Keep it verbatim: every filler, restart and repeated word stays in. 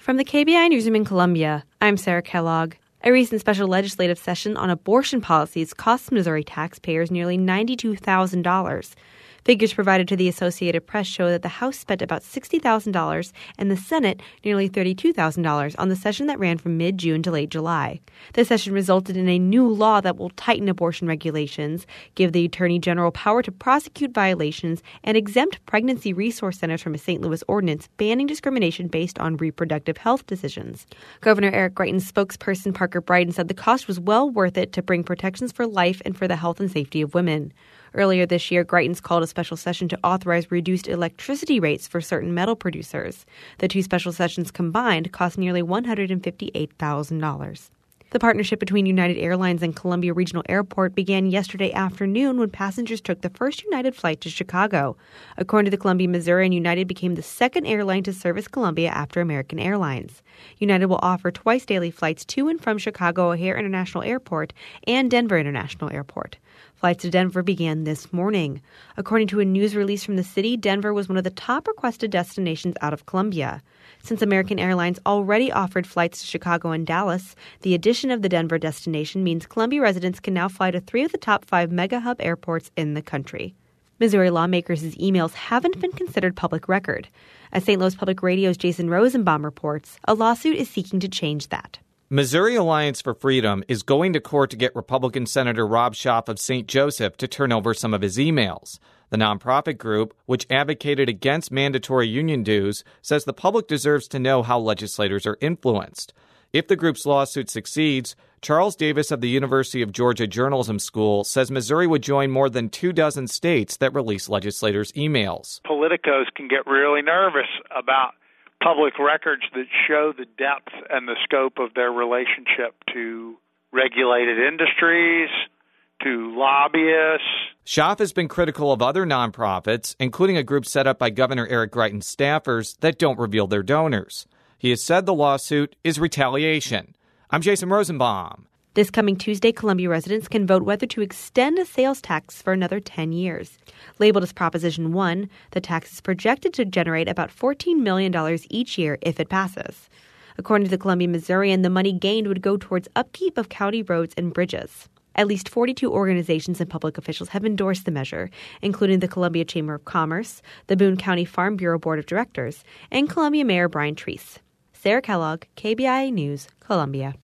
From the K B I Newsroom in Columbia, I'm Sarah Kellogg. A recent special legislative session on abortion policies cost Missouri taxpayers nearly ninety-two thousand dollars. Figures provided to the Associated Press show that the House spent about sixty thousand dollars and the Senate nearly thirty-two thousand dollars on the session that ran from mid-June to late July. The session resulted in a new law that will tighten abortion regulations, give the Attorney General power to prosecute violations, and exempt pregnancy resource centers from a Saint Louis ordinance banning discrimination based on reproductive health decisions. Governor Eric Greitens' spokesperson Parker Brighton said the cost was well worth it to bring protections for life and for the health and safety of women. Earlier this year, Greitens called a special session to authorize reduced electricity rates for certain metal producers. The two special sessions combined cost nearly one hundred fifty-eight thousand dollars. The partnership between United Airlines and Columbia Regional Airport began yesterday afternoon when passengers took the first United flight to Chicago. According to the Columbia Missourian, United became the second airline to service Columbia after American Airlines. United will offer twice daily flights to and from Chicago O'Hare International Airport and Denver International Airport. Flights to Denver began this morning. According to a news release from the city, Denver was one of the top requested destinations out of Columbia. Since American Airlines already offered flights to Chicago and Dallas, the addition of the Denver destination means Columbia residents can now fly to three of the top five mega hub airports in the country. Missouri lawmakers' emails haven't been considered public record. As Saint Louis Public Radio's Jason Rosenbaum reports, a lawsuit is seeking to change that. Missouri Alliance for Freedom is going to court to get Republican Senator Rob Schaaf of Saint Joseph to turn over some of his emails. The nonprofit group, which advocated against mandatory union dues, says the public deserves to know how legislators are influenced. If the group's lawsuit succeeds, Charles Davis of the University of Georgia Journalism School says Missouri would join more than two dozen states that release legislators' emails. Politicos can get really nervous about public records that show the depth and the scope of their relationship to regulated industries, to lobbyists. Schaaf has been critical of other nonprofits, including a group set up by Governor Eric Greitens' staffers that don't reveal their donors. He has said the lawsuit is retaliation. I'm Jason Rosenbaum. This coming Tuesday, Columbia residents can vote whether to extend a sales tax for another ten years. Labeled as Proposition one, the tax is projected to generate about fourteen million dollars each year if it passes. According to the Columbia Missourian, the money gained would go towards upkeep of county roads and bridges. At least forty-two organizations and public officials have endorsed the measure, including the Columbia Chamber of Commerce, the Boone County Farm Bureau Board of Directors, and Columbia Mayor Brian Treese. Sarah Kellogg, K B I A News, Columbia.